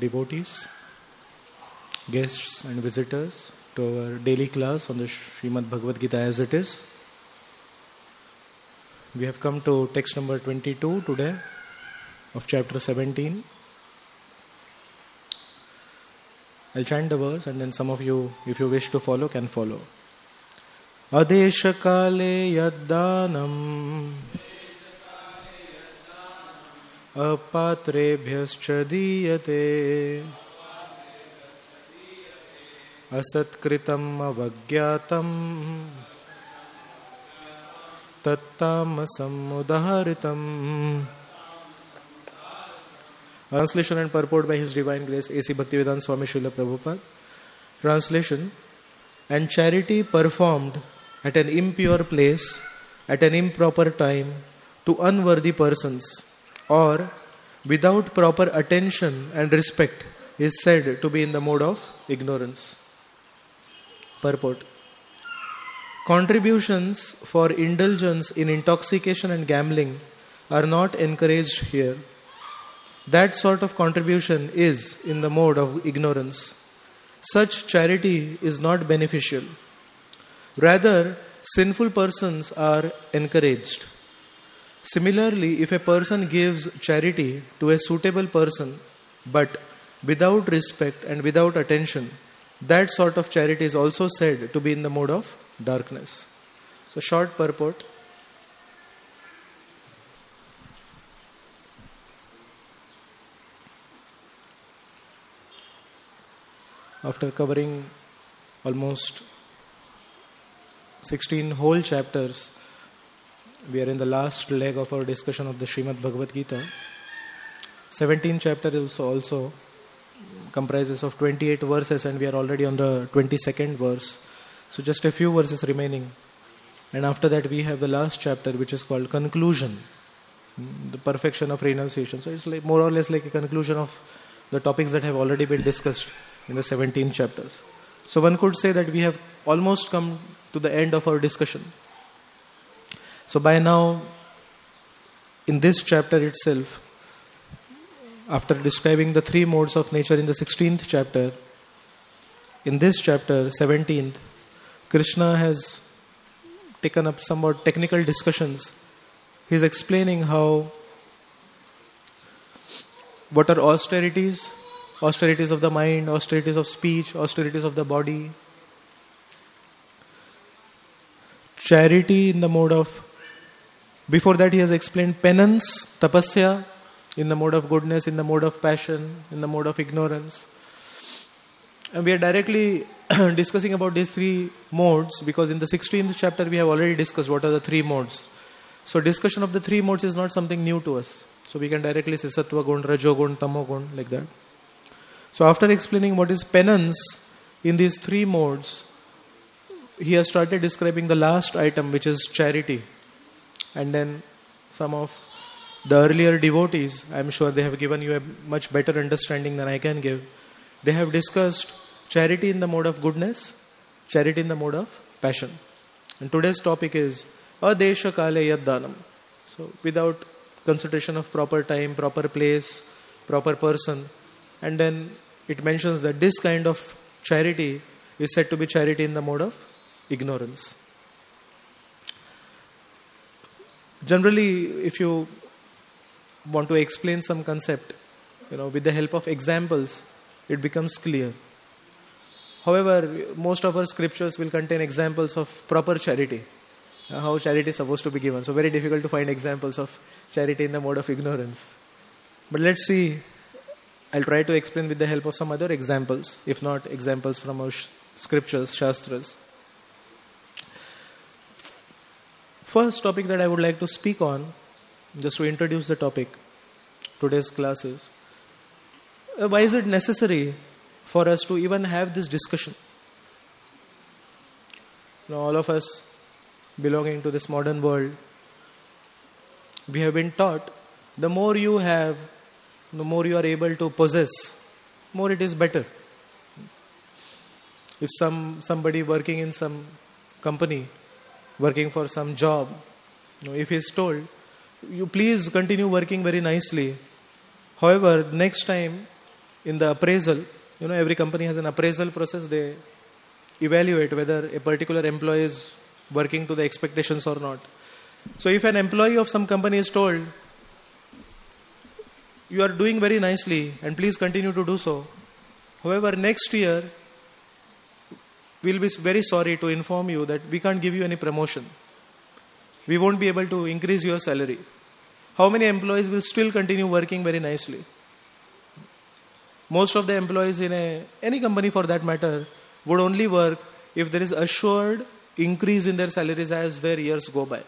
devotees, guests and visitors to our daily class on the Srimad Bhagavad Gita as it is. We have come to text number 22 today of chapter 17. I'll chant the verse and then some of you, if you wish to follow, can follow. Adesha kale yaddanam apatrebhyascha diyate asatkritam avagyatam tattamasam udaharitam. Translation and purport by His Divine Grace A.C. Bhaktivedanta Swami Srila Prabhupada. Translation: and charity performed at an impure place, at an improper time, to unworthy persons, or without proper attention and respect, is said to be in the mode of ignorance. Purport: contributions for indulgence in intoxication and gambling are not encouraged here. That sort of contribution is in the mode of ignorance. Such charity is not beneficial. Rather, sinful persons are encouraged. Similarly, if a person gives charity to a suitable person, but without respect and without attention, that sort of charity is also said to be in the mode of darkness. So, short purport. After covering almost 16 whole chapters, we are in the last leg of our discussion of the Srimad Bhagavad Gita. 17th chapter also comprises of 28 verses and we are already on the 22nd verse. So just a few verses remaining. And after that we have the last chapter, which is called Conclusion, the perfection of renunciation. So it's like more or less like a conclusion of the topics that have already been discussed in the 17 chapters. So one could say that we have almost come to the end of our discussion. So by now, in this chapter itself, after describing the three modes of nature in the 16th chapter, in this chapter, 17th, Krishna has taken up somewhat technical discussions. He is explaining what are austerities of the mind, austerities of speech, austerities of the body. Charity in the mode of... Before that he has explained penance, tapasya, in the mode of goodness, in the mode of passion, in the mode of ignorance. And we are directly discussing about these three modes because in the 16th chapter we have already discussed what are the three modes. So discussion of the three modes is not something new to us. So we can directly say sattva gun, rajo gun, tamo gun, like that. So after explaining what is penance in these three modes, he has started describing the last item, which is charity. And then some of the earlier devotees, I am sure they have given you a much better understanding than I can give. They have discussed charity in the mode of goodness, charity in the mode of passion. And today's topic is Adesha kale yaddanam. So without consideration of proper time, proper place, proper person. And then it mentions that this kind of charity is said to be charity in the mode of ignorance. Generally, if you want to explain some concept, with the help of examples, it becomes clear. However, most of our scriptures will contain examples of proper charity, how charity is supposed to be given. So very difficult to find examples of charity in the mode of ignorance. But let's see. I'll try to explain with the help of some other examples, if not examples from our scriptures, shastras. First topic that I would like to speak on, just to introduce the topic, today's class is, why is it necessary for us to even have this discussion? All of us belonging to this modern world, we have been taught the more you have, the more you are able to possess, more it is better. If somebody working in some company, working for some job, if he is told, you please continue working very nicely. However, next time in the appraisal, every company has an appraisal process. They evaluate whether a particular employee is working to the expectations or not. So if an employee of some company is told, you are doing very nicely and please continue to do so. However, next year, we'll be very sorry to inform you that we can't give you any promotion. We won't be able to increase your salary. How many employees will still continue working very nicely? Most of the employees in any company for that matter would only work if there is assured increase in their salaries as their years go by.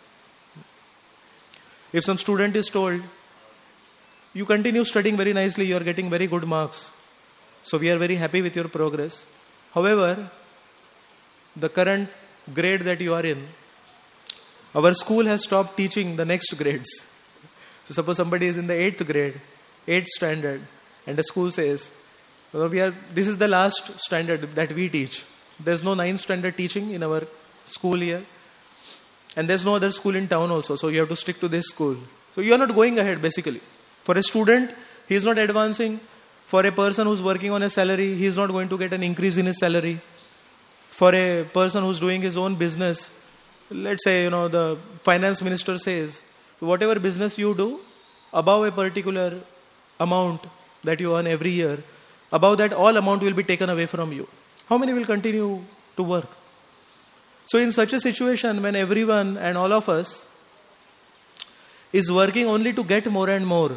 If some student is told, you continue studying very nicely, you are getting very good marks, so we are very happy with your progress. However, the current grade that you are in, our school has stopped teaching the next grades. So suppose somebody is in the 8th grade, 8th standard, and the school says, this is the last standard that we teach. There's no 9th standard teaching in our school year. And there's no other school in town also, so you have to stick to this school. So you are not going ahead basically. For a student, he is not advancing. For a person who's working on a salary, he is not going to get an increase in his salary. For a person who's doing his own business, let's say, the finance minister says, whatever business you do, above a particular amount that you earn every year, above that all amount will be taken away from you. How many will continue to work? So in such a situation, when everyone and all of us is working only to get more and more,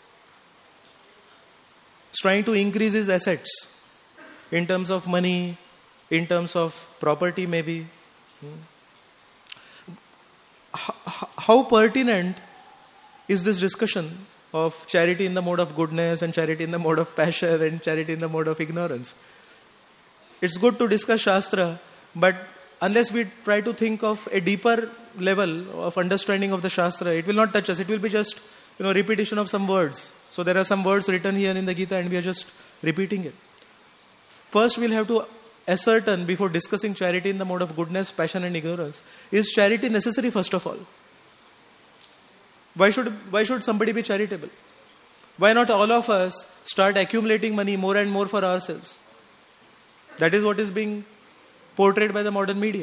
is trying to increase his assets in terms of money, in terms of property maybe. How pertinent is this discussion of charity in the mode of goodness and charity in the mode of passion and charity in the mode of ignorance? It's good to discuss Shastra, but unless we try to think of a deeper level of understanding of the Shastra, it will not touch us. It will be just, repetition of some words. So there are some words written here in the Gita and we are just repeating it. First, we'll have to ascertain before discussing charity in the mode of goodness, passion and ignorance. Is charity necessary first of all? Why should somebody be charitable? Why not all of us start accumulating money more and more for ourselves? That is what is being portrayed by the modern media.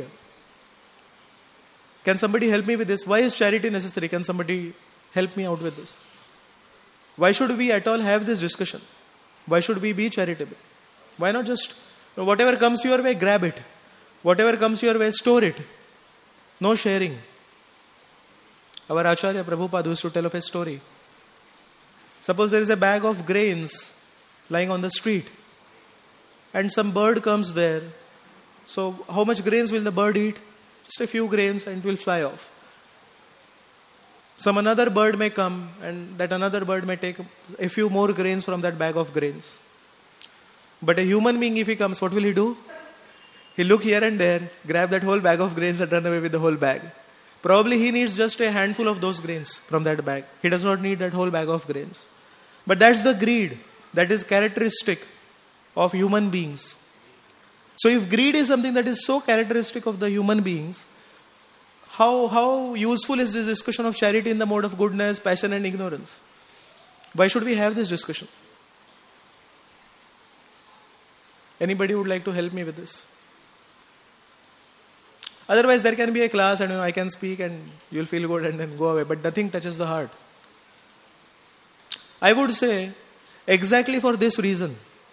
Can somebody help me with this? Why is charity necessary? Can somebody help me out with this? Why should we at all have this discussion? Why should we be charitable? Why not just, whatever comes your way, grab it. Whatever comes your way, store it. No sharing. Our Acharya Prabhupada used to tell of a story. Suppose there is a bag of grains lying on the street and some bird comes there. So how much grains will the bird eat? Just a few grains and it will fly off. Some another bird may come and that another bird may take a few more grains from that bag of grains. But a human being, if he comes, what will he do? He'll look here and there, grab that whole bag of grains and run away with the whole bag. Probably he needs just a handful of those grains from that bag. He does not need that whole bag of grains. But that's the greed that is characteristic of human beings. So if greed is something that is so characteristic of the human beings, how useful is this discussion of charity in the mode of goodness, passion and ignorance? Why should we have this discussion? Anybody would like to help me with this? Otherwise there can be a class and I can speak and you'll feel good and then go away, but nothing touches the heart. I would say exactly for this reason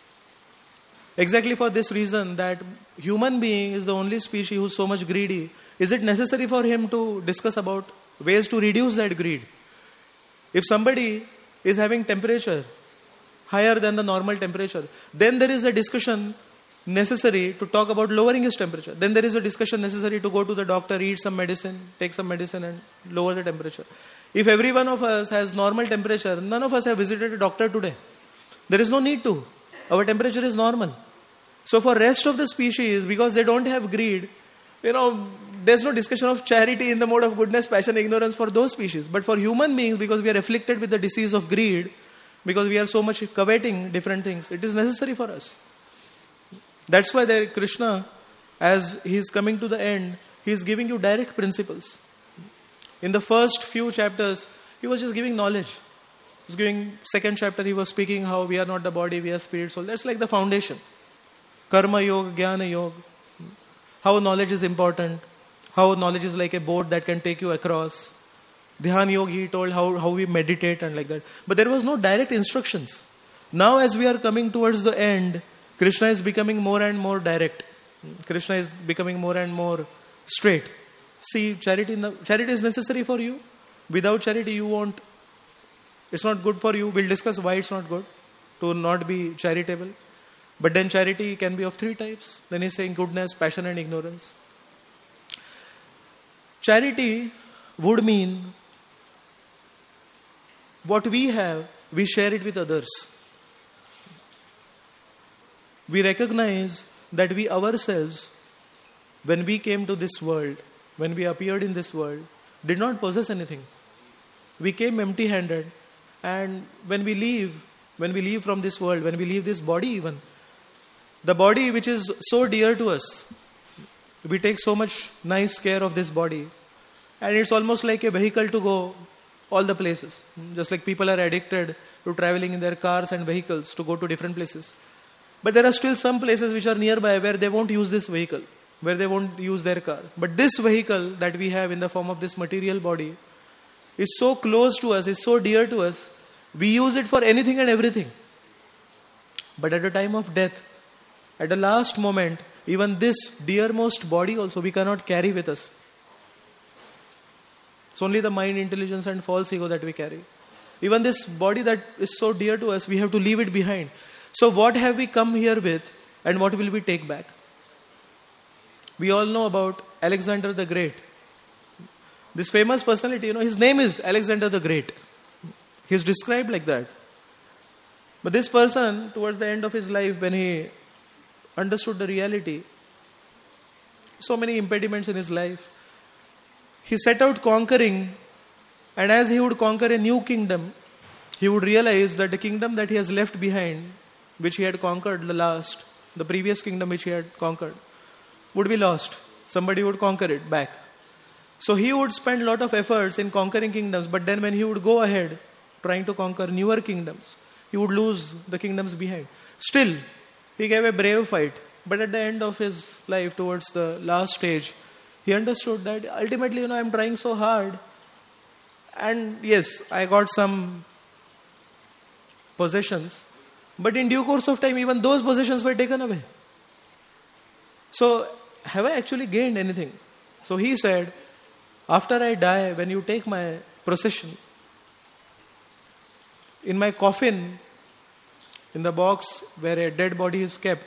that human being is the only species who is so much greedy, is it necessary for him to discuss about ways to reduce that greed? If somebody is having temperature higher than the normal temperature, then there is a discussion necessary to talk about lowering his temperature. Then there is a discussion necessary to go to the doctor, eat some medicine, take some medicine and lower the temperature. If every one of us has normal temperature, none of us have visited a doctor today. There is no need to. Our temperature is normal. So for rest of the species, because they don't have greed, there's no discussion of charity in the mode of goodness, passion, ignorance for those species. But for human beings, because we are afflicted with the disease of greed, because we are so much coveting different things, it is necessary for us. That's why Krishna, as he is coming to the end, he is giving you direct principles. In the first few chapters, he was just giving knowledge. was giving second chapter, he was speaking how we are not the body, we are spirit, soul. That's like the foundation. Karma yoga, jnana yoga. How knowledge is important. How knowledge is like a boat that can take you across. Dhyan yoga, he told how we meditate and like that. But there was no direct instructions. Now as we are coming towards the end, Krishna is becoming more and more direct. Krishna is becoming more and more straight. See, charity is necessary for you. Without charity, you won't. It's not good for you. We'll discuss why it's not good to not be charitable. But then charity can be of three types. Then he's saying goodness, passion and ignorance. Charity would mean what we have, we share it with others. We recognize that we ourselves, when we came to this world, when we appeared in this world, did not possess anything. We came empty-handed, and when we leave from this world, when we leave this body even, the body which is so dear to us, we take so much nice care of this body, and it's almost like a vehicle to go all the places. Just like people are addicted to traveling in their cars and vehicles to go to different places. But there are still some places which are nearby where they won't use this vehicle, where they won't use their car. But this vehicle that we have in the form of this material body is so close to us, is so dear to us, we use it for anything and everything. But at the time of death, at the last moment, even this dearmost body also we cannot carry with us. It's only the mind, intelligence and false ego that we carry. Even this body that is so dear to us, we have to leave it behind. So what have we come here with and what will we take back? We all know about Alexander the Great. This famous personality, his name is Alexander the Great. He's described like that. But this person, towards the end of his life, when he understood the reality, so many impediments in his life, he set out conquering, and as he would conquer a new kingdom, he would realize that the kingdom that he has left behind, which he had conquered the previous kingdom which he had conquered, would be lost. Somebody would conquer it back. So he would spend a lot of efforts in conquering kingdoms, but then when he would go ahead trying to conquer newer kingdoms, he would lose the kingdoms behind. Still, he gave a brave fight, but at the end of his life, towards the last stage, he understood that ultimately, I'm trying so hard, and yes, I got some possessions, but in due course of time, even those possessions were taken away. So, have I actually gained anything? So he said, after I die, when you take my procession, in my coffin, in the box where a dead body is kept,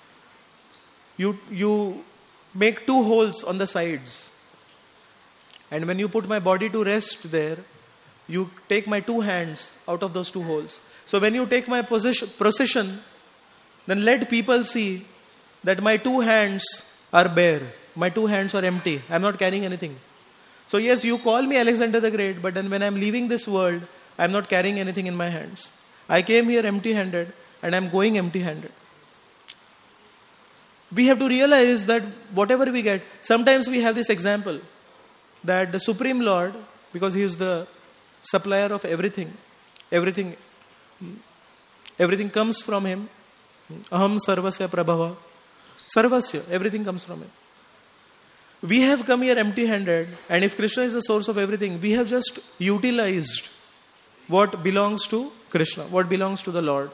you make 2 holes on the sides. And when you put my body to rest there, you take my 2 hands out of those 2 holes. So when you take my procession, then let people see that my 2 hands are bare. My 2 hands are empty. I'm not carrying anything. So yes, you call me Alexander the Great, but then when I'm leaving this world, I'm not carrying anything in my hands. I came here empty-handed and I'm going empty-handed. We have to realize that whatever we get, sometimes we have this example that the Supreme Lord, because He is the supplier of everything comes from Him. Aham sarvasya prabhava. Sarvasya, everything comes from Him. We have come here empty-handed, and if Krishna is the source of everything, we have just utilized what belongs to Krishna, what belongs to the Lord.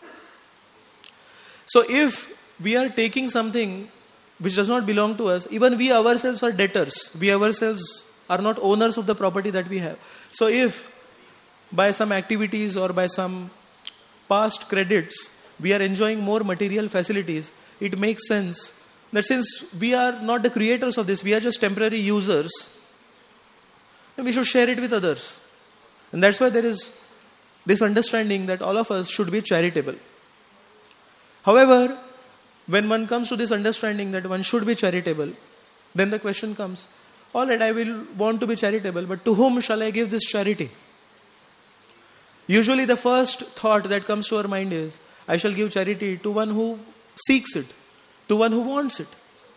So if we are taking something which does not belong to us, even we ourselves are debtors. We ourselves are not owners of the property that we have. So if by some activities or by some past credits, we are enjoying more material facilities, it makes sense that since we are not the creators of this, we are just temporary users, then we should share it with others. And that's why there is this understanding that all of us should be charitable. However, when one comes to this understanding that one should be charitable, then the question comes, all right, I will want to be charitable, but to whom shall I give this charity? Usually the first thought that comes to our mind is, I shall give charity to one who seeks it, to one who wants it.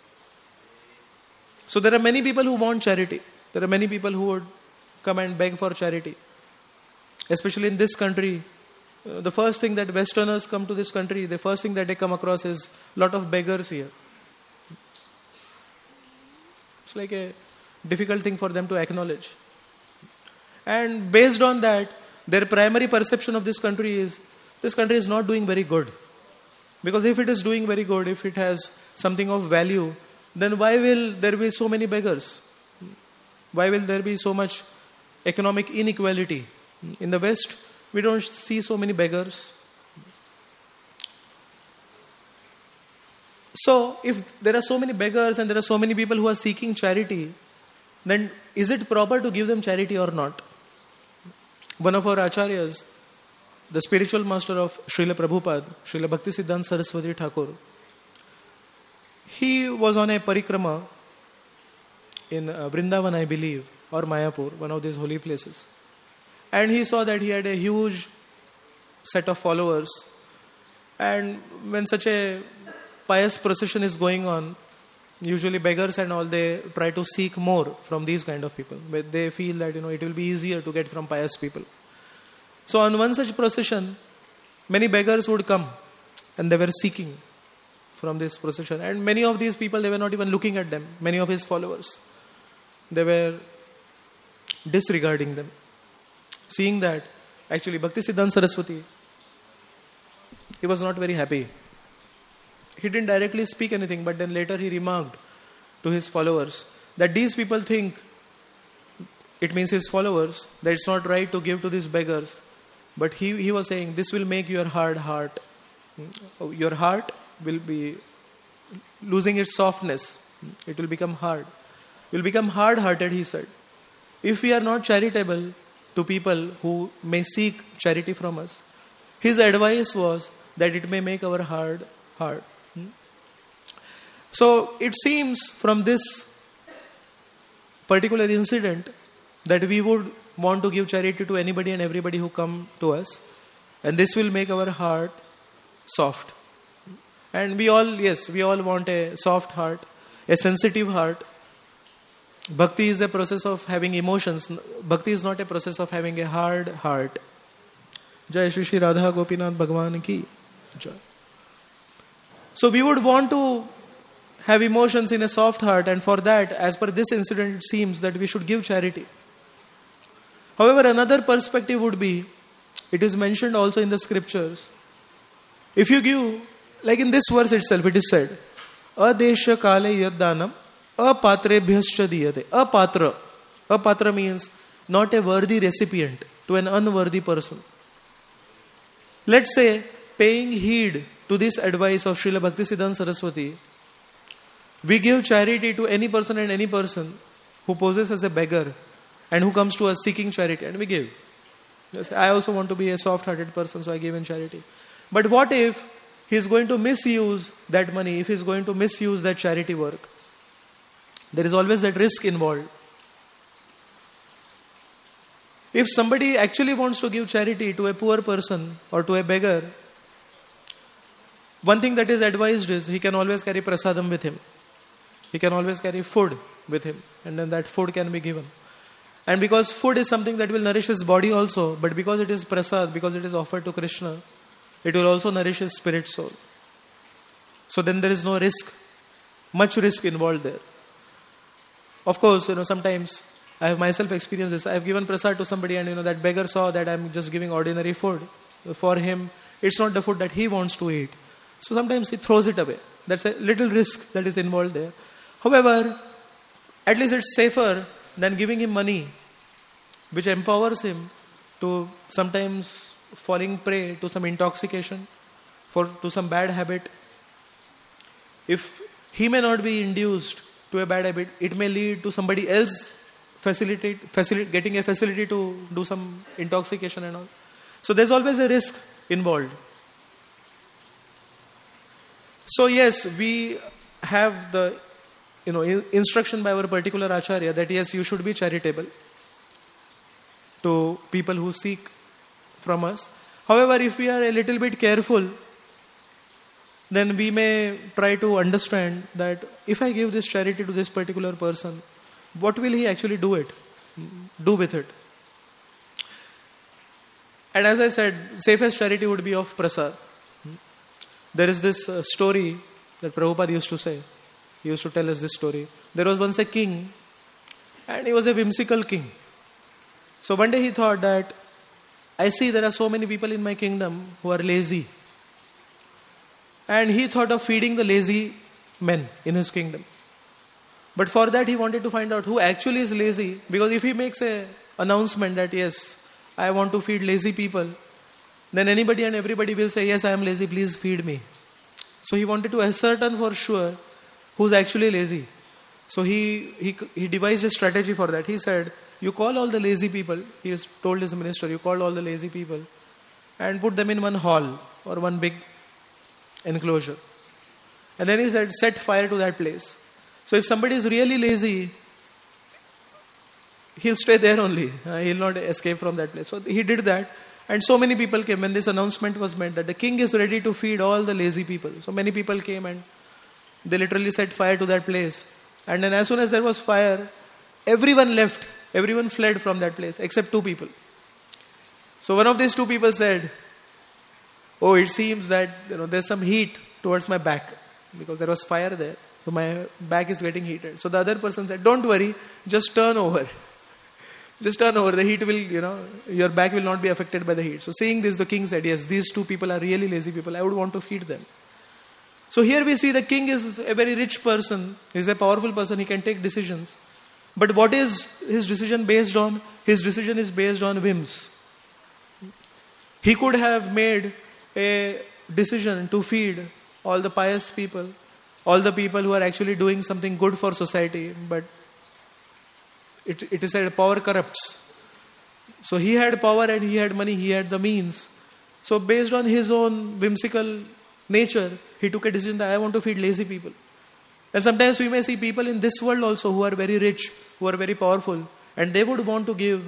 So there are many people who want charity. There are many people who would come and beg for charity. especially in this country, the first thing that Westerners come to this country, the first thing that they come across is a lot of beggars here. It's like a difficult thing for them to acknowledge. And based on that, their primary perception of this country is not doing very good. Because if it is doing very good, if it has something of value, then why will there be so many beggars? Why will there be so much economic inequality? In the West, we don't see so many beggars. So, if there are so many beggars and there are so many people who are seeking charity, then is it proper to give them charity or not? One of our acharyas, the spiritual master of Srila Prabhupada, Srila Bhaktisiddhanta Saraswati Thakur, he was on a parikrama in Vrindavan, I believe, or Mayapur, one of these holy places. And he saw that he had a huge set of followers. And when such a pious procession is going on, usually beggars and all, they try to seek more from these kind of people. But they feel that, it will be easier to get from pious people. So on one such procession, many beggars would come and they were seeking from this procession. And many of these people, they were not even looking at them. Many of his followers, they were disregarding them. Seeing that, actually Bhaktisiddhanta Saraswati, he was not very happy. He didn't directly speak anything, but then later he remarked to his followers that these people think, it means his followers, that it's not right to give to these beggars. But he was saying, this will make your hard heart. Your heart will be losing its softness. It will become hard. Will become hard-hearted, he said. If we are not charitable to people who may seek charity from us, his advice was that it may make our heart hard. So it seems from this particular incident that we would want to give charity to anybody and everybody who come to us, and this will make our heart soft. And we all want a soft heart, a sensitive heart. Bhakti is a process of having emotions. Bhakti is not a process of having a hard heart. Jai Shri Shri Radha Gopinath Bhagwan ki Jai. So we would want to have emotions in a soft heart, and for that, as per this incident, it seems that we should give charity. However, another perspective would be, it is mentioned also in the scriptures, if you give, like in this verse itself, it is said, Adesha kale yaddanam apatrebhyascha diyate. Apatra means not a worthy recipient to an unworthy person. Let's say, paying heed to this advice of Srila Bhaktisiddhanta Saraswati, we give charity to any person and any person who poses as a beggar and who comes to us seeking charity, and we give. Yes, I also want to be a soft-hearted person, so I give in charity. But what if he is going to misuse that money, if he is going to misuse that charity work? There is always that risk involved. If somebody actually wants to give charity to a poor person or to a beggar, one thing that is advised is he can always carry prasadam with him. He can always carry food with him, and then that food can be given. And because food is something that will nourish his body also, but because it is prasad, because it is offered to Krishna, it will also nourish his spirit soul. So then there is no risk, much risk involved there. Of course, sometimes I have myself experienced this. I have given prasad to somebody, and that beggar saw that I am just giving ordinary food. For him, it's not the food that he wants to eat. So sometimes he throws it away. That's a little risk that is involved there. However, at least it's safer than giving him money, which empowers him to sometimes falling prey to some intoxication, to some bad habit. If he may not be induced to a bad habit, it may lead to somebody else getting a facility to do some intoxication and all. So there's always a risk involved. So yes, we have the instruction by our particular acharya that yes, you should be charitable to people who seek from us. However, if we are a little bit careful, then we may try to understand that if I give this charity to this particular person, what will he actually do with it? And as I said, safest charity would be of prasad. There is this story that Prabhupada used to say. He used to tell us this story. There was once a king, and he was a whimsical king. So one day he thought that, I see there are so many people in my kingdom who are lazy. And he thought of feeding the lazy men in his kingdom. But for that he wanted to find out who actually is lazy. Because if he makes an announcement that yes, I want to feed lazy people, then anybody and everybody will say, yes, I am lazy, please feed me. So he wanted to ascertain for sure who's actually lazy. So he devised a strategy for that. He said, you call all the lazy people, he has told his minister, you call all the lazy people and put them in one hall or one big enclosure. And then he said, set fire to that place. So if somebody is really lazy, he'll stay there only. He'll not escape from that place. So he did that. And so many people came when this announcement was made that the king is ready to feed all the lazy people. So many people came and they literally set fire to that place. And then as soon as there was fire, everyone left. Everyone fled from that place except two people. So one of these two people said, oh, it seems that there's some heat towards my back because there was fire there. So my back is getting heated. So the other person said, don't worry, just turn over. Just turn over. The heat will, your back will not be affected by the heat. So seeing this, the king said, yes, these two people are really lazy people. I would want to feed them. So here we see the king is a very rich person. He's a powerful person. He can take decisions. But what is his decision based on? His decision is based on whims. He could have made a decision to feed all the pious people, all the people who are actually doing something good for society. But it is said power corrupts. So he had power and he had money, he had the means. So based on his own whimsical nature, he took a decision that I want to feed lazy people. And sometimes we may see people in this world also who are very rich, who are very powerful, and they would want to give,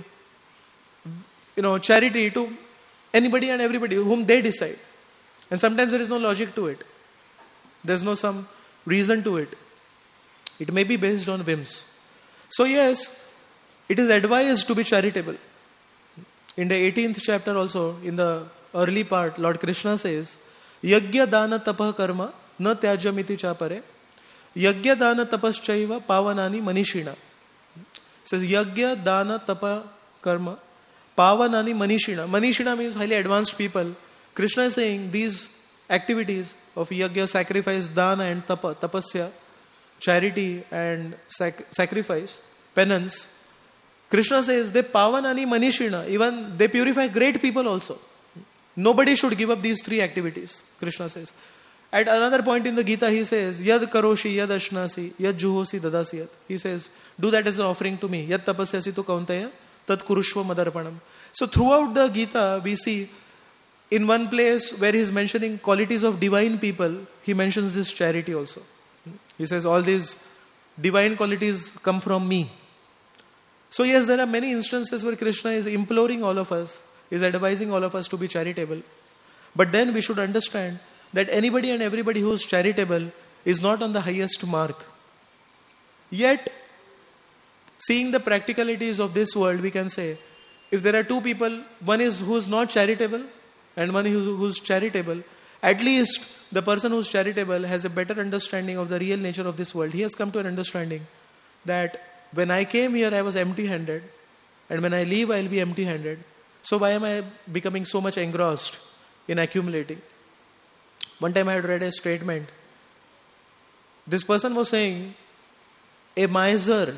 charity to anybody and everybody whom they decide. And sometimes there is no logic to it. There's no some reason to it. It may be based on whims. So yes, it is advised to be charitable. In the 18th chapter also, in the early part, Lord Krishna says, Yagya dana tapah karma na tyajamiti chapare Yagya dana tapaschaiva pavanani manishina. It says Yagya dana tapa karma pavanani manishina. Manishina means highly advanced people. Krishna is saying these activities of yagya, sacrifice, dana and tapa, tapasya, charity and sacrifice, penance. Krishna says they pavanani manishina. Even they purify great people also. Nobody should give up these three activities, Krishna says. At another point in the Gita, he says, Yad karoshi, yad ashnasi, yad juhosi dadasiyat. He says, do that as an offering to me. Yad tapasyasi tu kauntaya, tad kurushva madarpanam. So throughout the Gita, we see in one place where he is mentioning qualities of divine people, he mentions this charity also. He says, all these divine qualities come from me. So yes, there are many instances where Krishna is imploring all of us, is advising all of us to be charitable. But then we should understand that anybody and everybody who is charitable is not on the highest mark. Yet, seeing the practicalities of this world, we can say, if there are two people, one is who is not charitable and one who is charitable, at least the person who is charitable has a better understanding of the real nature of this world. He has come to an understanding that when I came here, I was empty-handed, and when I leave, I will be empty-handed. So why am I becoming so much engrossed in accumulating? One time I had read a statement. This person was saying, a miser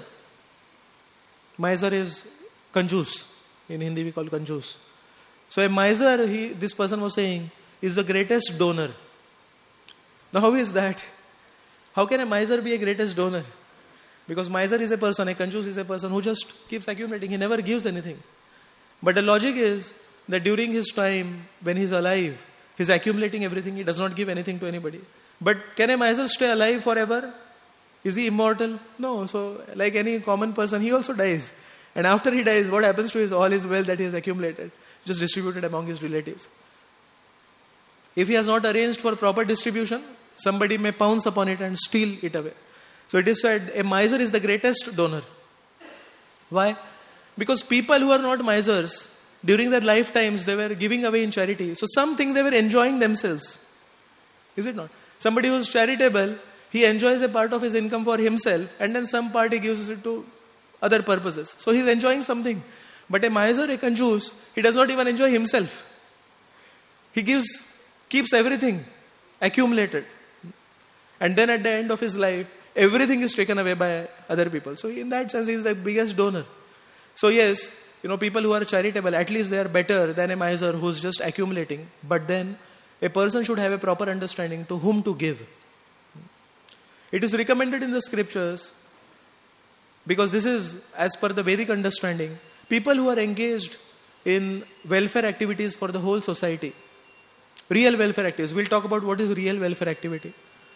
is kanjus. In Hindi we call kanjus. So a miser, this person was saying, is the greatest donor. Now how is that? How can a miser be a greatest donor? Because miser is a person, a kanjus is a person who just keeps accumulating. He never gives anything. But the logic is that during his time, when he's alive, he's accumulating everything. He does not give anything to anybody. But can a miser stay alive forever? Is he immortal? No. So like any common person, he also dies. And after he dies, what happens to all his wealth that he has accumulated? Just distributed among his relatives. If he has not arranged for proper distribution, somebody may pounce upon it and steal it away. So it is said, a miser is the greatest donor. Why? Because people who are not misers, during their lifetimes, they were giving away in charity. So some think they were enjoying themselves. Is it not? Somebody who is charitable, he enjoys a part of his income for himself, and then some part he gives it to other purposes. So he's enjoying something. But a miser, a kanjus, he does not even enjoy himself. He keeps everything accumulated. And then at the end of his life, everything is taken away by other people. So in that sense, he is the biggest donor. So yes, people who are charitable, at least they are better than a miser who's just accumulating. But then, a person should have a proper understanding to whom to give. It is recommended in the scriptures, because this is as per the Vedic understanding, people who are engaged in welfare activities for the whole society. Real welfare activities. We'll talk about what is real welfare activity.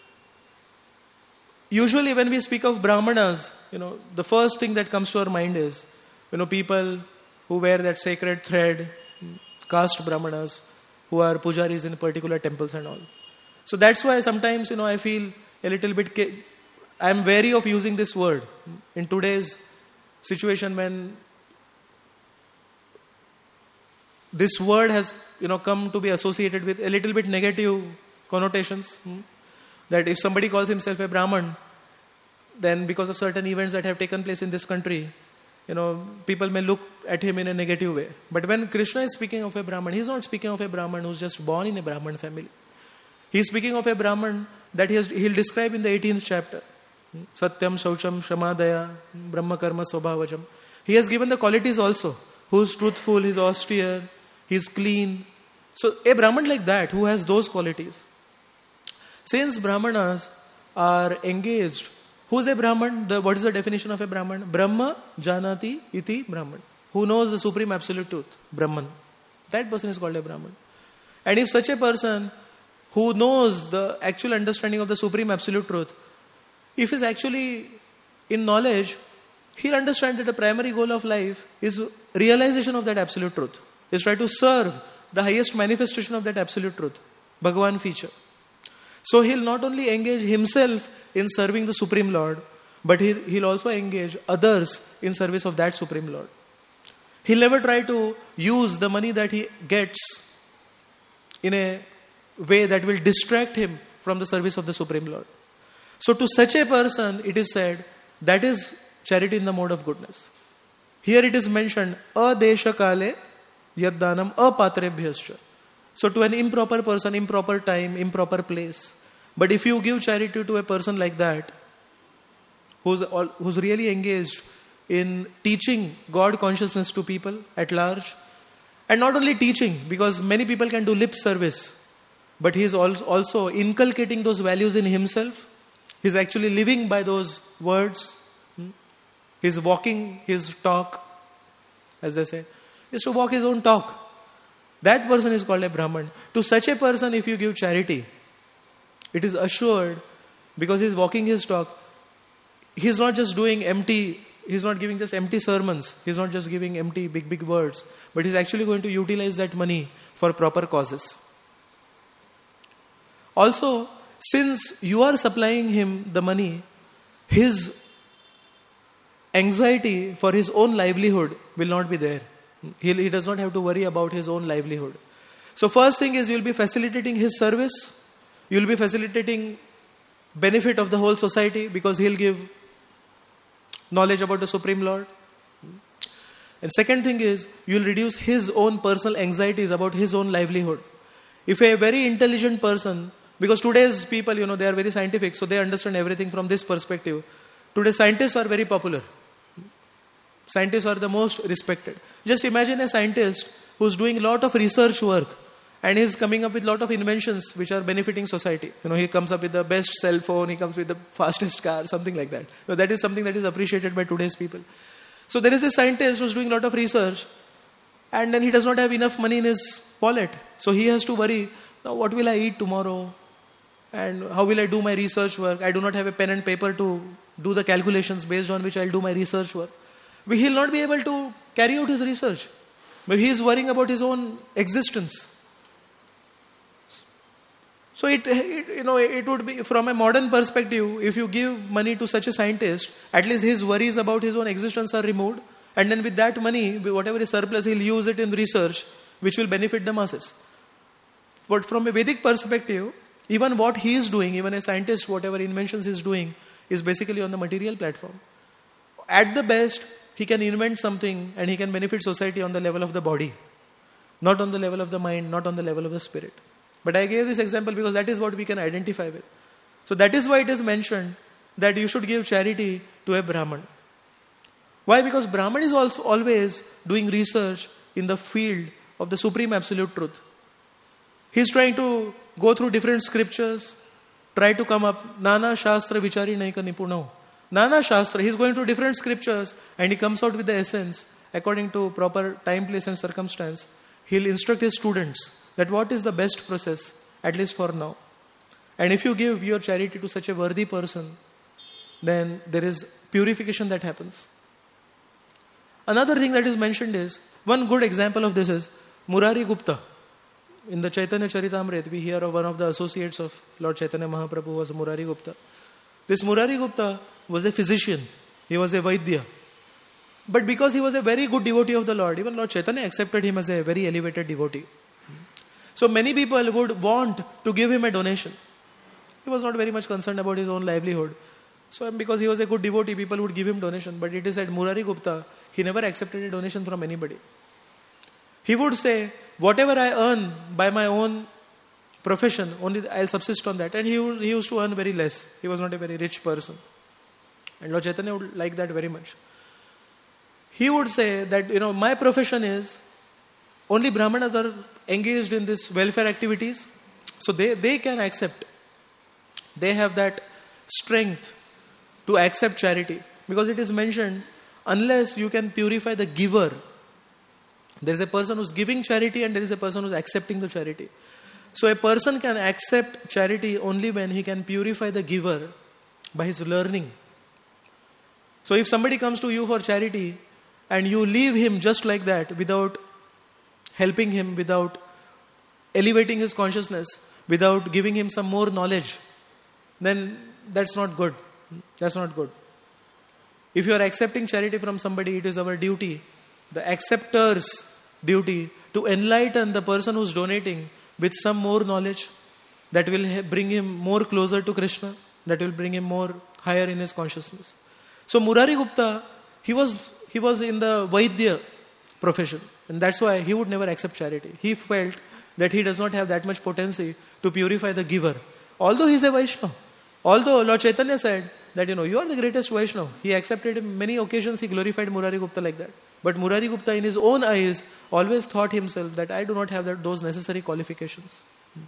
Usually when we speak of Brahmanas, the first thing that comes to our mind is, people who wear that sacred thread, caste Brahmanas, who are pujaris in particular temples and all. So that's why sometimes, I feel a little bit, I'm wary of using this word in today's situation when this word has, come to be associated with a little bit negative connotations. That if somebody calls himself a Brahman, then because of certain events that have taken place in this country, people may look at him in a negative way. But when Krishna is speaking of a Brahman, he's not speaking of a Brahman who's just born in a Brahman family. He's speaking of a Brahman that he'll describe in the 18th chapter. Satyam, Shaucham, Shamadaya, Brahma Karma, Swabhavajam. He has given the qualities also. Who's truthful, he's austere, he's clean. So a Brahman like that, who has those qualities. Since Brahmanas are engaged, who's a Brahman? What is the definition of a Brahman? Brahma Janati Iti Brahman. Who knows the supreme absolute truth? Brahman. That person is called a Brahman. And if such a person who knows the actual understanding of the supreme absolute truth, if he's actually in knowledge, he'll understand that the primary goal of life is realization of that absolute truth. Is try to serve the highest manifestation of that absolute truth. Bhagavan feature. So he'll not only engage himself in serving the Supreme Lord, but he'll also engage others in service of that Supreme Lord. He'll never try to use the money that he gets in a way that will distract him from the service of the Supreme Lord. So to such a person, it is said, that is charity in the mode of goodness. Here it is mentioned, adesha kale yaddanam apatrebhyascha. So to an improper person, improper time, improper place. But if you give charity to a person like that, who's really engaged in teaching God consciousness to people at large, and not only teaching, because many people can do lip service, but he is also inculcating those values in himself. He's actually living by those words. He's walking his talk, as they say. He is to walk his own talk. That person is called a Brahman. To such a person, if you give charity, it is assured, because he is walking his talk, he is not just doing empty, he is not giving just empty sermons, he is not just giving empty big words, but he is actually going to utilize that money for proper causes. Also, since you are supplying him the money, his anxiety for his own livelihood will not be there. He does not have to worry about his own livelihood. So first thing is, you'll be facilitating his service. You'll be facilitating benefit of the whole society, because he'll give knowledge about the Supreme Lord. And second thing is, you'll reduce his own personal anxieties about his own livelihood. If a very intelligent person, because today's people, they are very scientific, so they understand everything from this perspective. Today scientists are very popular. Scientists are the most respected. Just imagine a scientist who's doing a lot of research work and is coming up with a lot of inventions which are benefiting society. He comes up with the best cell phone, he comes with the fastest car, something like that. That is something that is appreciated by today's people. So there is a scientist who's doing a lot of research, and then he does not have enough money in his wallet. So he has to worry, now what will I eat tomorrow? And how will I do my research work? I do not have a pen and paper to do the calculations based on which I'll do my research work. But he'll not be able to carry out his research. But he is worrying about his own existence. So it would be, from a modern perspective, if you give money to such a scientist, at least his worries about his own existence are removed, And then with that money, whatever is surplus, he'll use it in research, which will benefit the masses. But from a Vedic perspective, even what he is doing, even a scientist, whatever inventions he is doing, is basically on the material platform. At the best, he can invent something and he can benefit society on the level of the body. Not on the level of the mind, not on the level of the spirit. But I gave this example because that is what we can identify with. So that is why it is mentioned that you should give charity to a Brahman. Why? Because Brahman is also always doing research in the field of the supreme absolute truth. He is trying to go through different scriptures, try to come up, Nana Shastra Vichari Naika Nipunau. Nana Shastra, he is going to different scriptures and he comes out with the essence according to proper time, place and circumstance. He'll instruct his students that what is the best process, at least for now. And if you give your charity to such a worthy person, then there is purification that happens. Another thing that is mentioned is, one good example of this is Murari Gupta. In the Chaitanya Charitamrita, we hear of one of the associates of Lord Chaitanya Mahaprabhu was Murari Gupta. This Murari Gupta was a physician. He was a Vaidya. But because he was a very good devotee of the Lord, even Lord Chaitanya accepted him as a very elevated devotee. So many people would want to give him a donation. He was not very much concerned about his own livelihood. So because he was a good devotee, people would give him donation. But it is that Murari Gupta, he never accepted a donation from anybody. He would say, whatever I earn by my own profession, only I'll subsist on that. And he used to earn very less. He was not a very rich person. And Lord Chaitanya would like that very much. He would say that, my profession is, only Brahmanas are engaged in this welfare activities. So they can accept. They have that strength to accept charity. Because it is mentioned, unless you can purify the giver, there is a person who's giving charity and there is a person who's accepting the charity. So a person can accept charity only when he can purify the giver by his learning. So if somebody comes to you for charity and you leave him just like that without helping him, without elevating his consciousness, without giving him some more knowledge, then that's not good. That's not good. If you are accepting charity from somebody, it is our duty, the acceptor's duty, to enlighten the person who's donating with some more knowledge that will bring him more closer to Krishna, that will bring him more higher in his consciousness. So Murari Gupta, he was in the Vaidya profession, and that's why he would never accept charity. He felt that he does not have that much potency to purify the giver. Although he is a Vaishnava. Although Lord Chaitanya said that, you are the greatest Vaishnava. He accepted him many occasions, he glorified Murari Gupta like that. But Murari Gupta in his own eyes always thought himself that I do not have those necessary qualifications.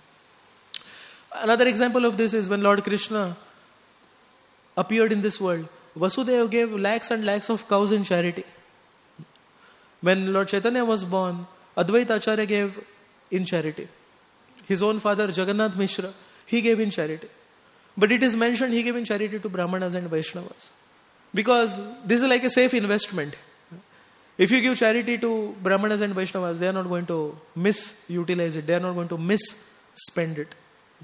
Another example of this is when Lord Krishna appeared in this world. Vasudeva gave lakhs and lakhs of cows in charity. When Lord Chaitanya was born, Advaita Acharya gave in charity. His own father Jagannath Mishra, he gave in charity. But it is mentioned he gave in charity to Brahmanas and Vaishnavas. Because this is like a safe investment. If you give charity to Brahmanas and Vaishnavas, they are not going to misutilize it. They are not going to misspend it.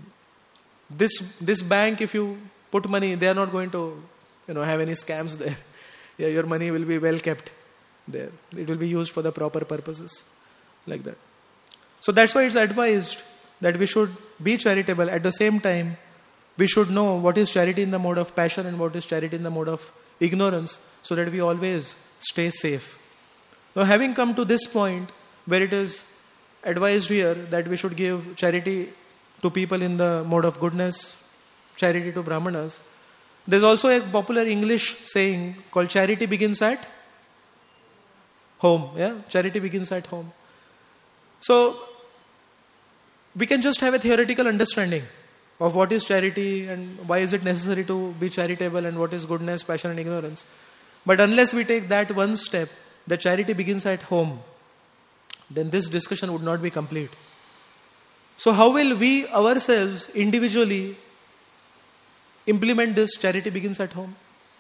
This bank, if you put money, they are not going to have any scams there. Yeah, your money will be well kept there. It will be used for the proper purposes. Like that. So that's why it's advised that we should be charitable. At the same time, we should know what is charity in the mode of passion and what is charity in the mode of ignorance, so that we always stay safe. Now, having come to this point where it is advised here that we should give charity to people in the mode of goodness, charity to Brahmanas, there's also a popular English saying called charity begins at home. Yeah, charity begins at home. So, we can just have a theoretical understanding of what is charity and why is it necessary to be charitable and what is goodness, passion and ignorance. But unless we take that one step, that charity begins at home, then this discussion would not be complete. So how will we ourselves individually implement this charity begins at home?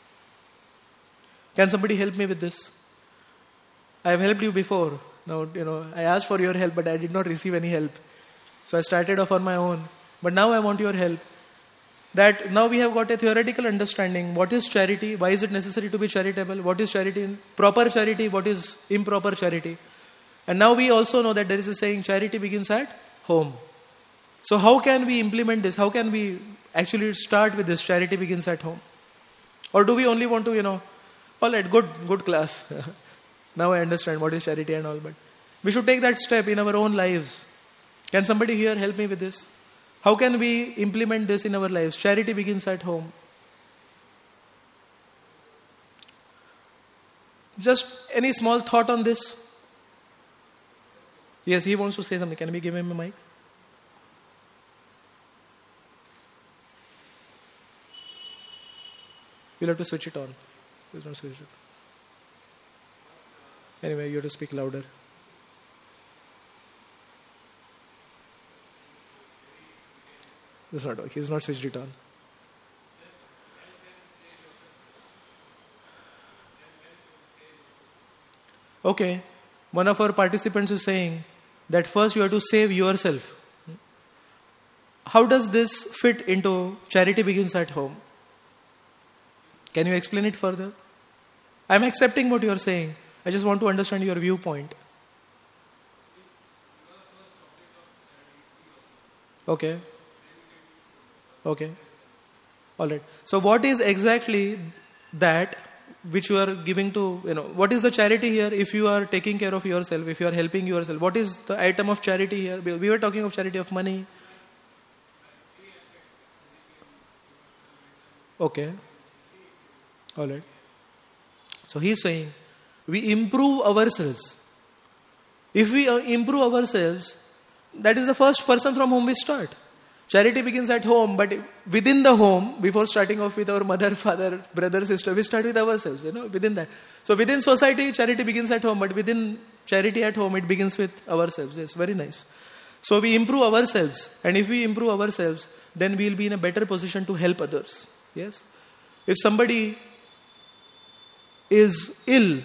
Can somebody help me with this? I have helped you before. Now, I asked for your help, but I did not receive any help. So I started off on my own. But now I want your help. that now we have got a theoretical understanding. What is charity? Why is it necessary to be charitable? What is charity? Proper charity? What is improper charity? And now we also know that there is a saying, charity begins at home. So how can we implement this? How can we actually start with this? Charity begins at home. Or do we only want to, all right, good class. Now I understand what is charity and all, but we should take that step in our own lives. Can somebody here help me with this? How can we implement this in our lives? Charity begins at home. Just any small thought on this? Yes, he wants to say something. Can we give him a mic? You'll have to switch it on. Please don't switch it. Anyway, you have to speak louder. That's not okay. He's not switched it on. Okay. One of our participants is saying that first you have to save yourself. How does this fit into charity begins at home? Can you explain it further? I'm accepting what you are saying. I just want to understand your viewpoint. Okay. Okay. All right. So what is exactly that which you are giving to, what is the charity here if you are taking care of yourself, if you are helping yourself? What is the item of charity here? We were talking of charity of money. Okay. All right. So he is saying, we improve ourselves. If we improve ourselves, that is the first person from whom we start. Charity begins at home, but within the home, before starting off with our mother, father, brother, sister, we start with ourselves, within that. So within society, charity begins at home, but within charity at home, it begins with ourselves. Yes, very nice. So we improve ourselves, and if we improve ourselves, then we will be in a better position to help others. Yes. If somebody is ill,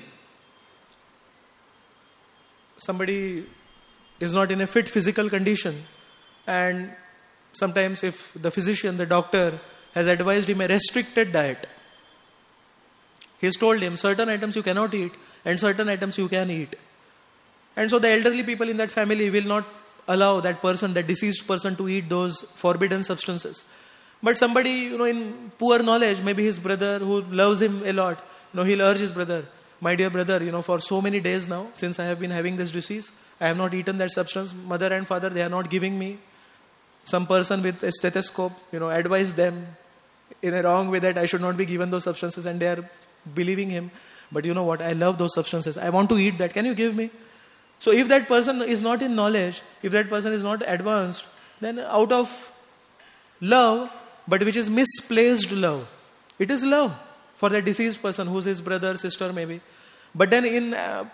somebody is not in a fit physical condition, and sometimes if the physician, the doctor has advised him a restricted diet, he has told him certain items you cannot eat and certain items you can eat. And so the elderly people in that family will not allow that person, that deceased person, to eat those forbidden substances. But somebody, in poor knowledge, maybe his brother who loves him a lot, he'll urge his brother, my dear brother, for so many days now, since I have been having this disease, I have not eaten that substance. Mother and father, they are not giving me. Some person with a stethoscope, advised them in a wrong way that I should not be given those substances, and they are believing him. But you know what? I love those substances. I want to eat that. Can you give me? So if that person is not in knowledge, if that person is not advanced, then out of love, but which is misplaced love, it is love for the deceased person who's his brother, sister maybe. But then in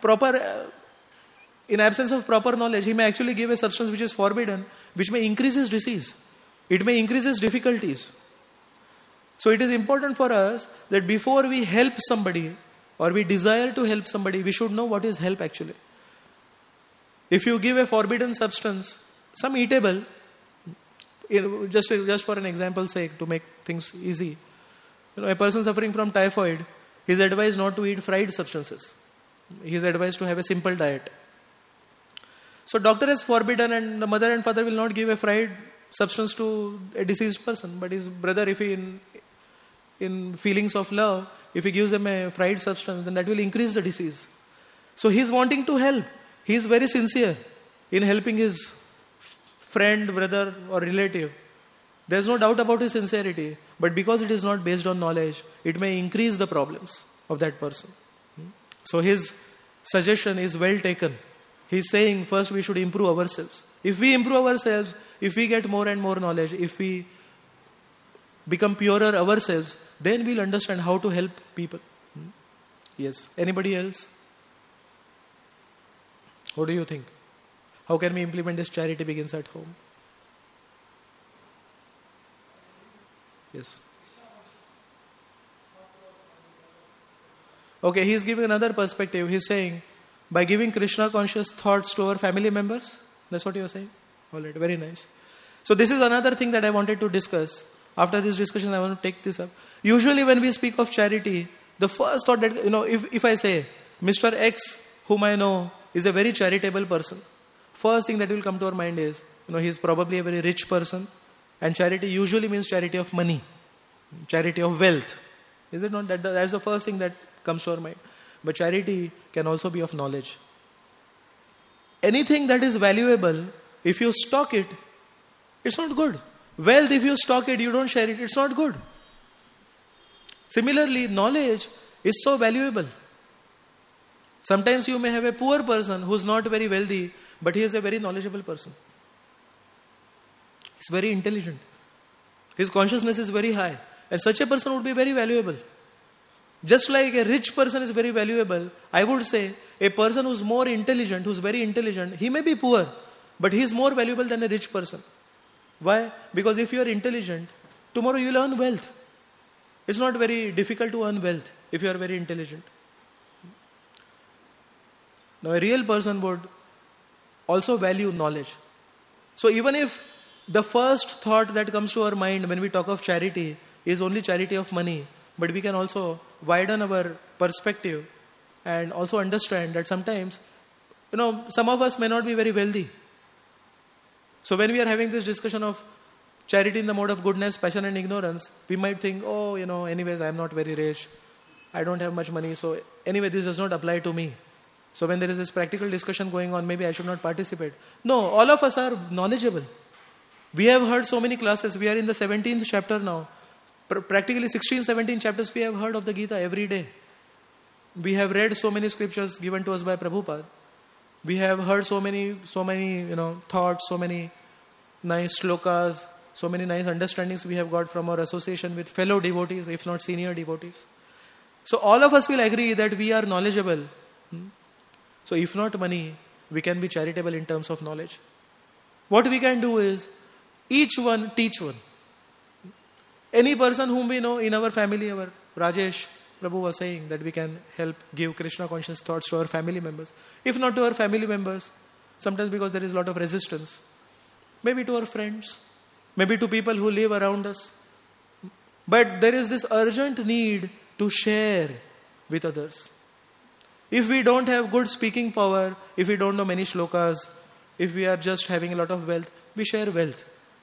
absence of proper knowledge, he may actually give a substance which is forbidden, which may increase his disease. It may increase his difficulties. So it is important for us that before we help somebody or we desire to help somebody, we should know what is help actually. If you give a forbidden substance, some eatable, just for an example's sake, to make things easy, a person suffering from typhoid, he is advised not to eat fried substances. He is advised to have a simple diet. So doctor has forbidden, and the mother and father will not give a fried substance to a deceased person. But his brother, if he in feelings of love, if he gives them a fried substance, then that will increase the disease. So he is wanting to help. He is very sincere in helping his friend, brother or relative. There is no doubt about his sincerity. But because it is not based on knowledge, it may increase the problems of that person. So his suggestion is well taken. He is saying first we should improve ourselves. If we improve ourselves, if we get more and more knowledge, if we become purer ourselves, then we'll understand how to help people. Yes. Anybody else? What do you think? How can we implement this charity begins at home? Yes. Okay, he's giving another perspective. He's saying, by giving Krishna conscious thoughts to our family members. That's what you're saying? Alright, very nice. So this is another thing that I wanted to discuss. After this discussion, I want to take this up. Usually when we speak of charity, the first thought that, if I say, Mr. X, whom I know, is a very charitable person, first thing that will come to our mind is, he is probably a very rich person. And charity usually means charity of money, charity of wealth. Is it not? That's the first thing that comes to our mind. But charity can also be of knowledge. Anything that is valuable, if you stock it, it's not good. Wealth, if you stock it, you don't share it, it's not good. Similarly, knowledge is so valuable. Sometimes you may have a poor person who's not very wealthy, but he is a very knowledgeable person. He's very intelligent. His consciousness is very high. And such a person would be very valuable. Just like a rich person is very valuable, I would say a person who's more intelligent, who's very intelligent, he may be poor, but he is more valuable than a rich person. Why? Because if you are intelligent, tomorrow you will earn wealth. It's not very difficult to earn wealth if you are very intelligent. Now a real person would also value knowledge. So even if the first thought that comes to our mind when we talk of charity is only charity of money, but we can also widen our perspective and also understand that sometimes, some of us may not be very wealthy. So when we are having this discussion of charity in the mode of goodness, passion and ignorance, we might think, anyways, I am not very rich. I don't have much money. So anyway, this does not apply to me. So when there is this practical discussion going on, maybe I should not participate. No, all of us are knowledgeable. We have heard so many classes. We are in the 17th chapter now. Practically 16, 17 chapters we have heard of the Gita every day. We have read so many scriptures given to us by Prabhupada. We have heard so many, thoughts, so many nice shlokas, so many nice understandings we have got from our association with fellow devotees, if not senior devotees. So all of us will agree that we are knowledgeable. So if not money, we can be charitable in terms of knowledge. What we can do is, each one teach one. Any person whom we know in our family, our Rajesh Prabhu was saying that we can help give Krishna conscious thoughts to our family members. If not to our family members, sometimes because there is a lot of resistance, maybe to our friends, maybe to people who live around us. But there is this urgent need to share with others. If we don't have good speaking power, if we don't know many shlokas, if we are just having a lot of wealth, we share wealth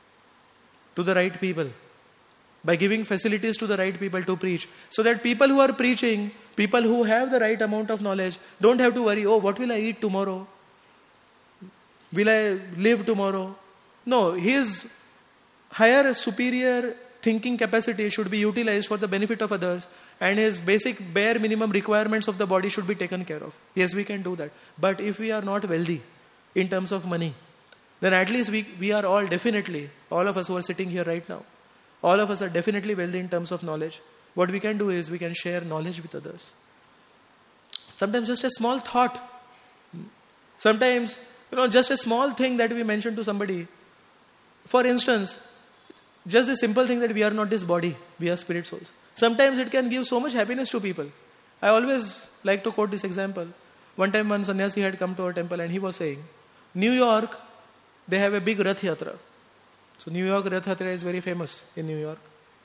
to the right people by giving facilities to the right people to preach. So that people who are preaching, people who have the right amount of knowledge, don't have to worry, what will I eat tomorrow? Will I live tomorrow? No, his higher, superior thinking capacity should be utilized for the benefit of others, and his basic bare minimum requirements of the body should be taken care of. Yes, we can do that. But if we are not wealthy in terms of money, then at least we are all definitely, all of us who are sitting here right now, all of us are definitely wealthy in terms of knowledge. What we can do is we can share knowledge with others. Sometimes just a small thought. Sometimes, just a small thing that we mention to somebody. For instance, just a simple thing that we are not this body, we are spirit souls. Sometimes it can give so much happiness to people. I always like to quote this example. One time one sannyasi had come to our temple and he was saying, New York, they have a big Rath Yatra. So New York Rath Yatra is very famous in New York.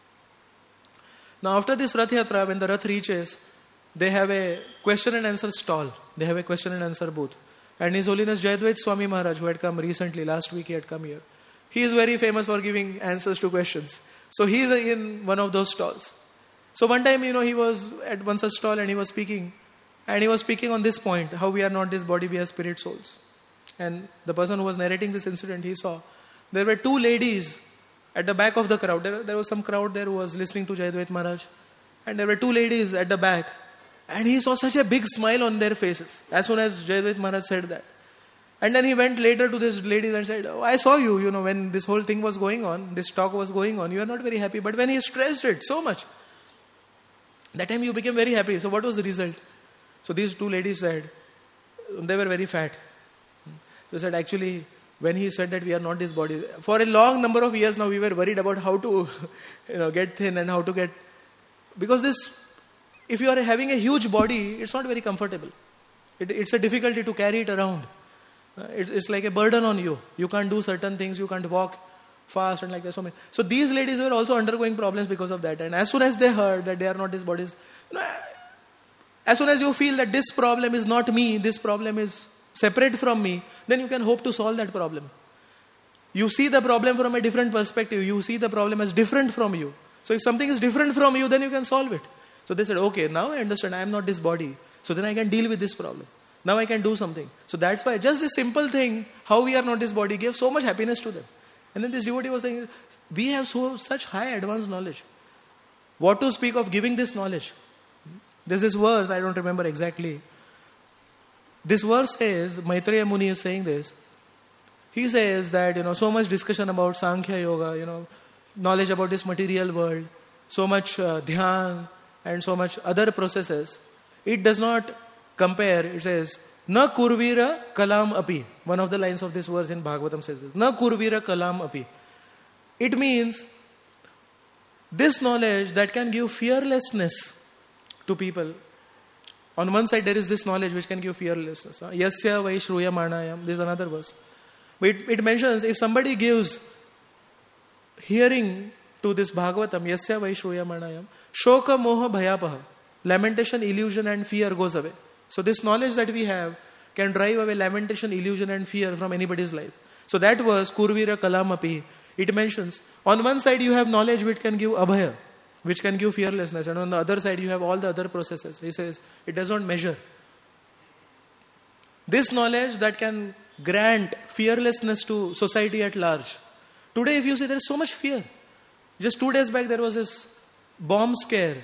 Now after this Rath Yatra, when the Rath reaches, they have a question and answer stall. They have a question and answer booth. And His Holiness Jayadvaita Swami Maharaj, who had come recently, last week he had come here. He is very famous for giving answers to questions. So he is in one of those stalls. So one time, he was at one such stall and he was speaking. And he was speaking on this point, how we are not this body, we are spirit souls. And the person who was narrating this incident, he saw there were two ladies at the back of the crowd. There was some crowd there who was listening to Jayadvaita Maharaj. And there were two ladies at the back. And he saw such a big smile on their faces as soon as Jayadvaita Maharaj said that. And then he went later to these ladies and said, I saw you, when this whole thing was going on, this talk was going on, you are not very happy. But when he stressed it so much, that time you became very happy. So what was the result? So these two ladies said, they were very fat. They said, actually, when he said that we are not this body, for a long number of years now, we were worried about how to, get thin and how to get, because if you are having a huge body, it's not very comfortable. It's a difficulty to carry it around. It's like a burden on you. You can't do certain things, you can't walk fast and like that. So these ladies were also undergoing problems because of that. And as soon as they heard that they are not these bodies, as soon as you feel that this problem is not me, this problem is separate from me, then you can hope to solve that problem. You see the problem from a different perspective. You see the problem as different from you. So if something is different from you, then you can solve it. So they said, okay, now I understand I am not this body. So then I can deal with this problem. Now I can do something. So that's why just this simple thing, how we are not this body, gave so much happiness to them. And then this devotee was saying, we have such high advanced knowledge. What to speak of giving this knowledge? There's this verse, I don't remember exactly. This verse says, Maitreya Muni is saying this. He says that, so much discussion about Sankhya Yoga, knowledge about this material world, so much dhyan and so much other processes. It does not compare. It says, Na kurvira kalam api. One of the lines of this verse in Bhagavatam says this. Na kurvira kalam api. It means this knowledge that can give fearlessness to people. On one side there is this knowledge which can give fearlessness. Yasya vai shruya manayam. This is another verse. But it mentions if somebody gives hearing to this Bhagavatam, Yasya vai shruya manayam, shoka moha bhayapaha. Lamentation, illusion and fear goes away. So this knowledge that we have can drive away lamentation, illusion and fear from anybody's life. So that verse, Kurvira Kalamapi, it mentions, on one side you have knowledge which can give abhaya, which can give fearlessness, and on the other side you have all the other processes. He says, it does not measure. This knowledge that can grant fearlessness to society at large. Today if you see, there is so much fear. Just 2 days back there was this bomb scare.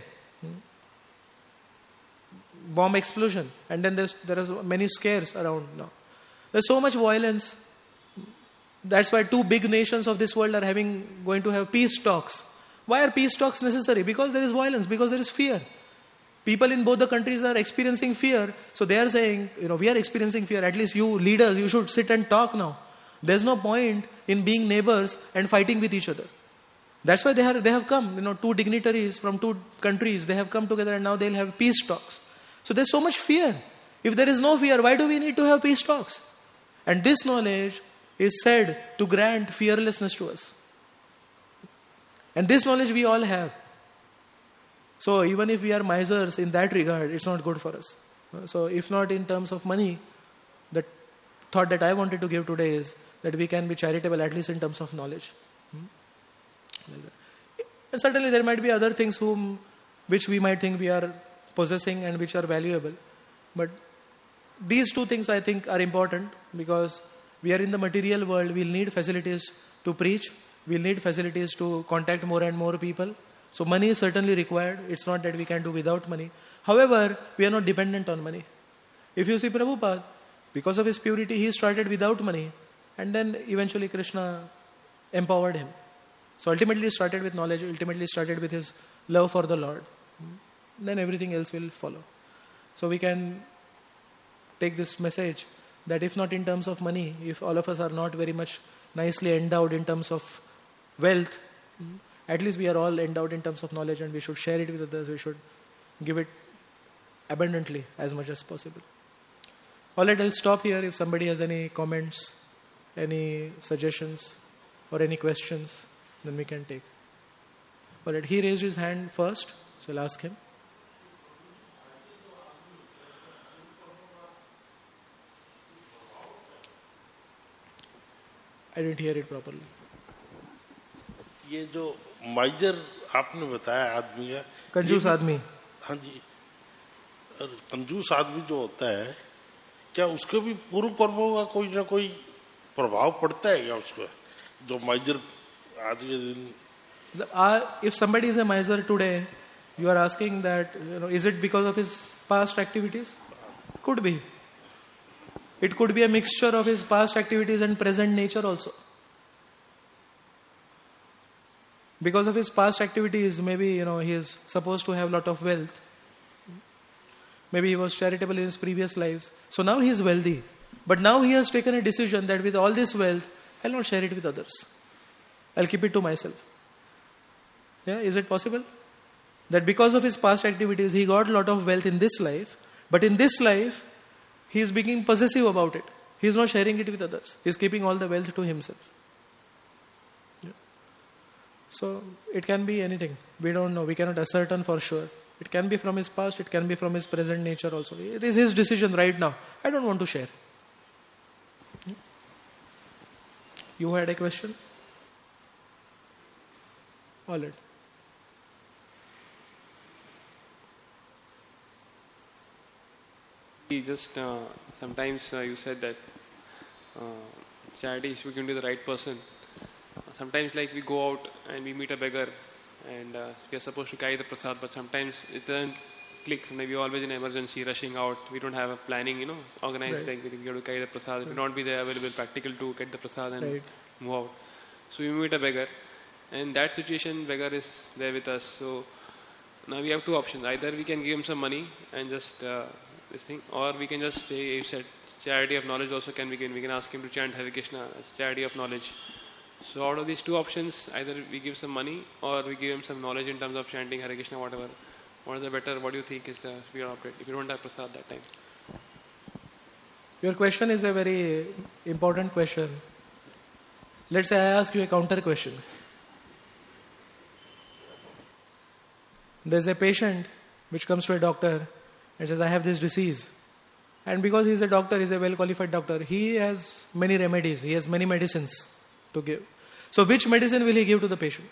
Bomb explosion, and then there are many scares around now. There's so much violence. That's why 2 big nations of this world are going to have peace talks. Why are peace talks necessary? Because there is violence, because there is fear. People in both the countries are experiencing fear, so they are saying, we are experiencing fear. At least you leaders, you should sit and talk now. There's no point in being neighbors and fighting with each other. That's why they have come. 2 dignitaries from 2 countries, they have come together and now they'll have peace talks. So there's so much fear. If there is no fear, why do we need to have peace talks? And this knowledge is said to grant fearlessness to us. And this knowledge we all have. So even if we are misers in that regard, it's not good for us. So if not in terms of money, the thought that I wanted to give today is that we can be charitable at least in terms of knowledge. And certainly there might be other things which we might think we are possessing and which are valuable. But these 2 things I think are important because we are in the material world. We'll need facilities to preach. We'll need facilities to contact more and more people. So money is certainly required. It's not that we can do without money. However, we are not dependent on money. If you see Prabhupada, because of his purity, he started without money. And then eventually Krishna empowered him. So ultimately it started with knowledge. Ultimately started with his love for the Lord. Then everything else will follow. So we can take this message that if not in terms of money, if all of us are not very much nicely endowed in terms of wealth, at least we are all endowed in terms of knowledge and we should share it with others. We should give it abundantly as much as possible. Alright, I'll stop here. If somebody has any comments, any suggestions or any questions, then we can take. Alright, he raised his hand first, so I'll ask him. I didn't hear it properly. ये जो माइजर आपने बताया आदमी का, कंजूस आदमी, हाँ जी, कंजूस आदमी जो होता है, क्या उसके भी पूर्व कर्मों का कोई ना कोई प्रभाव पड़ता है क्या उसको, जो माइजर आज के दिन? If somebody is a miser today, you are asking that, is it because of his past activities? Could be. It could be a mixture of his past activities and present nature also. Because of his past activities, maybe, he is supposed to have a lot of wealth. Maybe he was charitable in his previous lives. So now he is wealthy. But now he has taken a decision that with all this wealth, I'll not share it with others. I'll keep it to myself. Yeah, is it possible? That because of his past activities, he got a lot of wealth in this life. But in this life, he is being possessive about it. He is not sharing it with others. He is keeping all the wealth to himself. Yeah. So it can be anything. We don't know. We cannot ascertain for sure. It can be from his past. It can be from his present nature also. It is his decision right now. I don't want to share. You had a question? All right. Just sometimes you said that charity is we can do the right person. Sometimes like we go out and we meet a beggar and we are supposed to carry the prasad, but sometimes it doesn't click. Sometimes we're always in emergency, rushing out. We don't have a planning, organized. Right. Like we have to carry the prasad. It will not be there available, practical to get the prasad and Right. move out. So we meet a beggar, and in that situation, beggar is there with us. So now we have two options. Either we can give him some money and just this thing, or we can just say, you said charity of knowledge also can begin. We can ask him to chant Hare Krishna as charity of knowledge. So out of these two options, either we give some money or we give him some knowledge in terms of chanting Hare Krishna, whatever. What is the better? What do you think is the speed of operate if you don't have prasad that time? Your question is a very important question. Let's say I ask you a counter question. There's a patient which comes to a doctor and says, I have this disease. And because he's a doctor, he's a well-qualified doctor, he has many remedies, he has many medicines to give. So which medicine will he give to the patient?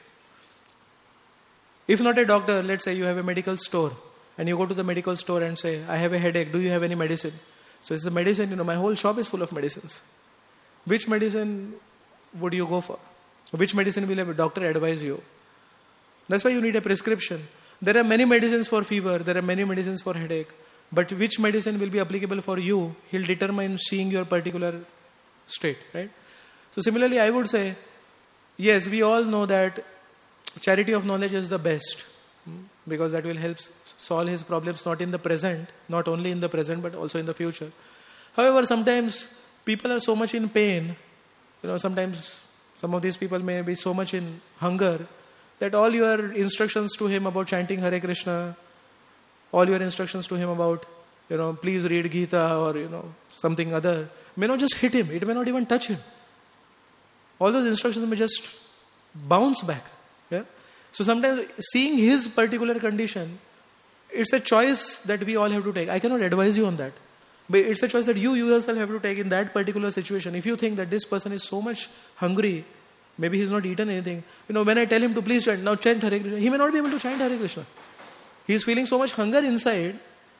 If not a doctor, let's say you have a medical store and you go to the medical store and say, I have a headache, do you have any medicine? So it's the medicine, my whole shop is full of medicines. Which medicine would you go for? Which medicine will a doctor advise you? That's why you need a prescription. There are many medicines for fever, there are many medicines for headache. But which medicine will be applicable for you, he'll determine seeing your particular state, right? So similarly, I would say, yes, we all know that charity of knowledge is the best, because that will help solve his problems not in the present, not only in the present, but also in the future. However, sometimes people are so much in pain, sometimes some of these people may be so much in hunger that all your instructions to him about chanting Hare Krishna, all your instructions to him about, please read Gita or, something other, may not just hit him. It may not even touch him. All those instructions may just bounce back. Yeah? So sometimes seeing his particular condition, it's a choice that we all have to take. I cannot advise you on that. But it's a choice that you yourself have to take in that particular situation. If you think that this person is so much hungry, maybe he's not eaten anything. When I tell him to please chant, now chant Hare Krishna, he may not be able to chant Hare Krishna. He is feeling so much hunger inside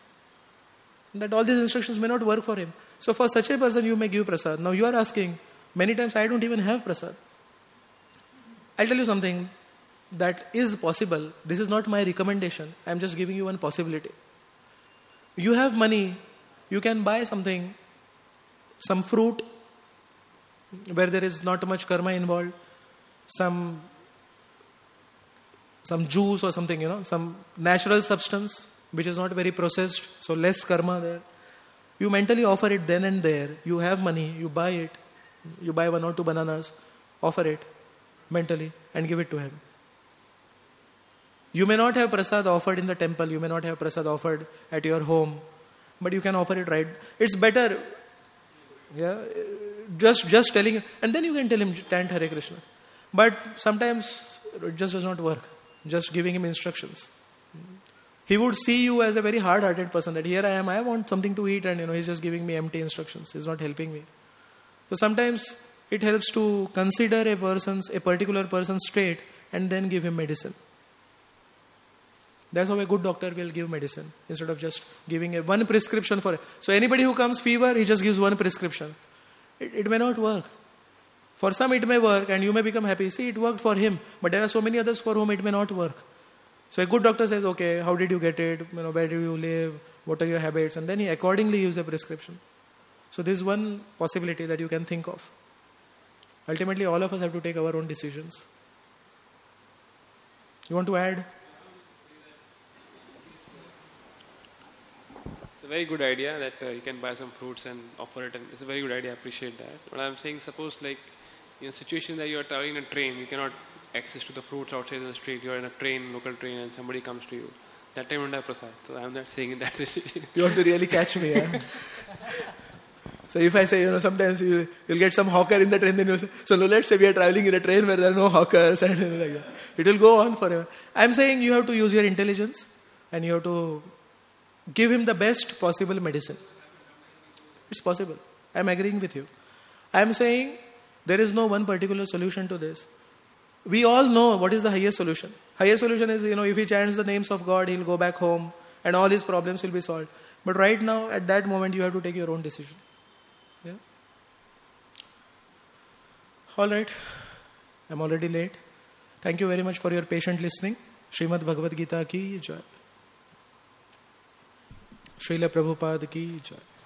that all these instructions may not work for him. So for such a person, you may give prasad. Now you are asking, many times I don't even have prasad. I'll tell you something that is possible. This is not my recommendation. I'm just giving you one possibility. You have money, you can buy something, some fruit where there is not much karma involved, some juice or something, some natural substance which is not very processed, so less karma there. You mentally offer it then and there. You have money, you buy it. You buy 1 or 2 bananas, offer it mentally and give it to him. You may not have prasad offered in the temple, you may not have prasad offered at your home, but you can offer it right. It's better, just telling him, and then you can tell him, chant Hare Krishna. But sometimes it just does not work, just giving him instructions. He would see you as a very hard-hearted person, that here I am, I want something to eat, and he's just giving me empty instructions, he's not helping me. So sometimes it helps to consider a particular person's state and then give him medicine. That's how a good doctor will give medicine, instead of just giving one prescription for it. So anybody who comes fever, he just gives one prescription. It may not work. For some it may work and you may become happy. See, it worked for him, but there are so many others for whom it may not work. So a good doctor says, okay, how did you get it? Where do you live? What are your habits? And then he accordingly gives a prescription. So this is one possibility that you can think of. Ultimately, all of us have to take our own decisions. You want to add? It's a very good idea that you can buy some fruits and offer it, and it's a very good idea. I appreciate that. But I'm saying, suppose like in a situation that you are traveling in a train, you cannot access to the fruits outside in the street. You are in a train, local train, and somebody comes to you. That time you don't have prasad. So I'm not saying in that situation. You want to really catch me, So if I say, sometimes you'll get some hawker in the train, then you'll say, so let's say we are traveling in a train where there are no hawkers and like that. It will go on forever. I'm saying you have to use your intelligence and you have to give him the best possible medicine. It's possible. I'm agreeing with you. I'm saying there is no one particular solution to this. We all know what is the highest solution. Highest solution is, if he chants the names of God, he'll go back home and all his problems will be solved. But right now, at that moment, you have to take your own decision. Yeah. All right. I'm already late. Thank you very much for your patient listening. Srimad Bhagavad Gita ki jai. Srila Prabhupada ki jai.